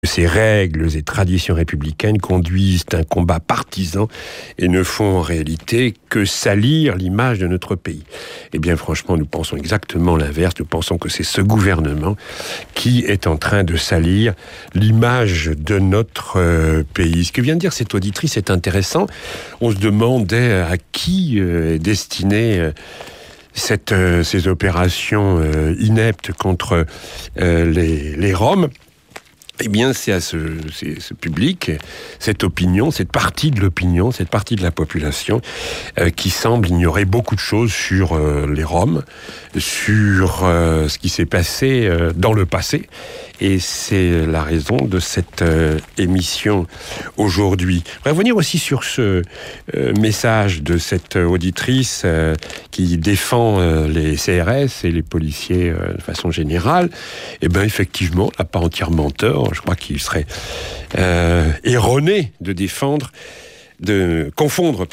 Ces règles et traditions républicaines conduisent un combat partisan et ne font en réalité que salir l'image de notre pays. Eh bien, franchement, nous pensons exactement l'inverse. Nous pensons que c'est ce gouvernement qui est en train de salir l'image de notre pays. Ce que vient de dire cette auditrice est intéressant. On se demandait à qui est destinée ces opérations ineptes contre les Roms. Eh bien, c'est à ce public, cette opinion, cette partie de l'opinion, cette partie de la population qui semble ignorer beaucoup de choses sur les Roms, sur ce qui s'est passé dans le passé. Et c'est la raison de cette émission aujourd'hui. Je voudrais revenir aussi sur ce message de cette auditrice qui défend les CRS et les policiers de façon générale. Eh bien, effectivement, elle n'a pas entièrement tort. Je crois qu'il serait erroné de confondre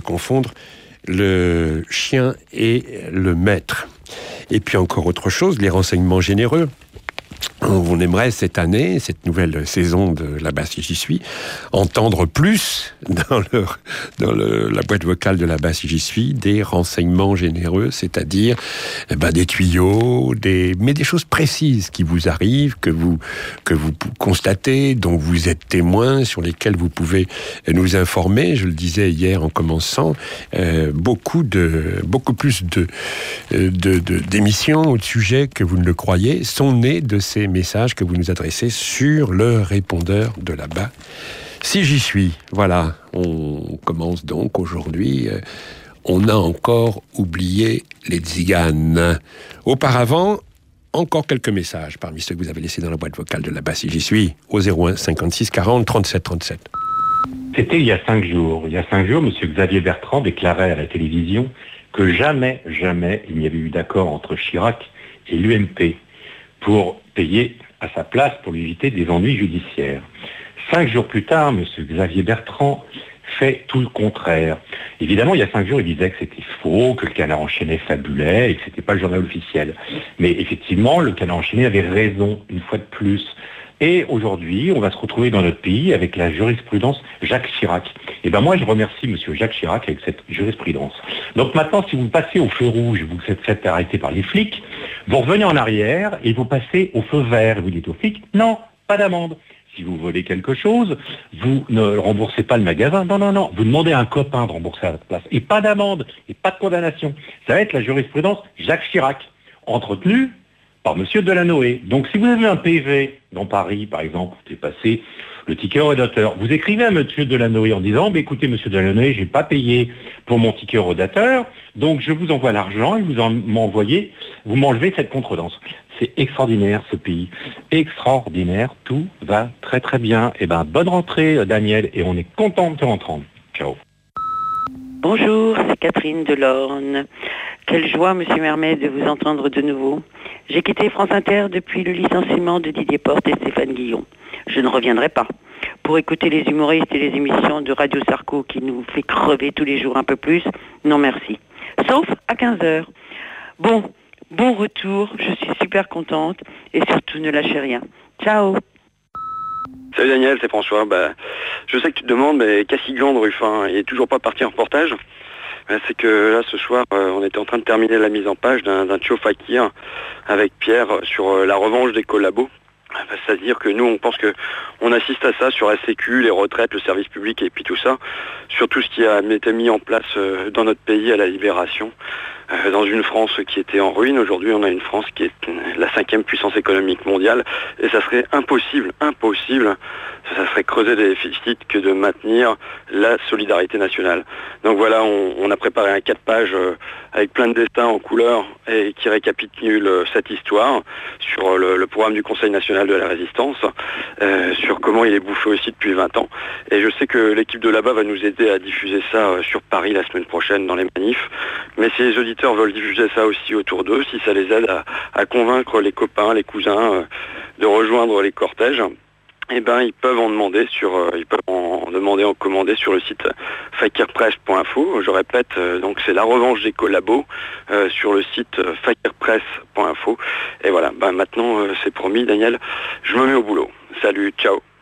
le chien et le maître. Et puis encore autre chose, les renseignements généreux. On aimerait cette année, cette nouvelle saison de Là-bas si j'y suis, entendre plus dans la boîte vocale de Là-bas si j'y suis des renseignements généreux, c'est-à-dire des tuyaux, mais des choses précises qui vous arrivent, que vous constatez, dont vous êtes témoin, sur lesquelles vous pouvez nous informer. Je le disais hier en commençant, beaucoup plus d'émissions ou de sujets que vous ne le croyez sont nés de ces messages que vous nous adressez sur le répondeur de Là-bas. Si j'y suis, voilà, on commence donc aujourd'hui. On a encore oublié les tziganes. Auparavant, encore quelques messages parmi ceux que vous avez laissés dans la boîte vocale de Là-bas si j'y suis, au 01 56 40 37 37. C'était il y a 5 jours. Il y a 5 jours, M. Xavier Bertrand déclarait à la télévision que jamais il n'y avait eu d'accord entre Chirac et l'UMP pour payer à sa place pour lui éviter des ennuis judiciaires. 5 jours plus tard, M. Xavier Bertrand fait tout le contraire. Évidemment, il y a 5 jours, il disait que c'était faux, que le Canard enchaîné fabulait et que c'était pas le journal officiel. Mais effectivement, le Canard enchaîné avait raison, une fois de plus. Et aujourd'hui, on va se retrouver dans notre pays avec la jurisprudence Jacques Chirac. Et moi, je remercie M. Jacques Chirac avec cette jurisprudence. Donc maintenant, si vous passez au feu rouge, vous êtes fait arrêter par les flics, vous revenez en arrière et vous passez au feu vert. Vous dites aux flics, non, pas d'amende. Si vous volez quelque chose, vous ne remboursez pas le magasin. Non. Vous demandez à un copain de rembourser à votre place. Et pas d'amende, et pas de condamnation. Ça va être la jurisprudence Jacques Chirac, entretenue par M. Delanoë. Donc si vous avez un PV dans Paris, par exemple, vous passé le ticket rodateur, vous écrivez à M. Delanoë en disant, écoutez, M. Delanoë, je n'ai pas payé pour mon ticket rodateur, donc je vous envoie l'argent et vous m'enlevez cette contredanse. C'est extraordinaire ce pays, extraordinaire, tout va très très bien. Bonne rentrée Daniel, et on est content de te entendre. Ciao. Bonjour, c'est Catherine de l'Orne. Quelle joie, Monsieur Mermet, de vous entendre de nouveau. J'ai quitté France Inter depuis le licenciement de Didier Porte et Stéphane Guillon. Je ne reviendrai pas. Pour écouter les humoristes et les émissions de Radio Sarko qui nous fait crever tous les jours un peu plus, non merci. Sauf à 15h. Bon retour, je suis super contente et surtout ne lâchez rien. Ciao. Salut Daniel, c'est François. Je sais que tu te demandes, mais Cassigland Ruffin, il est toujours pas parti en reportage. C'est que là, ce soir, on était en train de terminer la mise en page d'un Tchio Fakir avec Pierre sur la revanche des collabos. C'est-à-dire que nous, on pense qu'on assiste à ça sur la Sécu, les retraites, le service public et puis tout ça, sur tout ce qui a été mis en place dans notre pays à la Libération. Dans une France qui était en ruine, aujourd'hui on a une France qui est la 5e puissance économique mondiale et ça serait impossible, ça serait creuser des déficits que de maintenir la solidarité nationale. Donc voilà, on a préparé un 4 pages avec plein de destins en couleur et qui récapitule cette histoire sur le programme du Conseil national de la résistance, sur comment il est bouffé aussi depuis 20 ans. Et je sais que l'équipe de là-bas va nous aider à diffuser ça sur Paris la semaine prochaine dans les manifs. Mais si les auditeurs veulent diffuser ça aussi autour d'eux, si ça les aide à convaincre les copains, les cousins de rejoindre les cortèges, ils peuvent en demander en commander sur le site fakirpress.info. Je répète, donc c'est la revanche des collabos sur le site fakirpress.info. Et voilà, maintenant c'est promis Daniel, je me mets au boulot. Salut, ciao.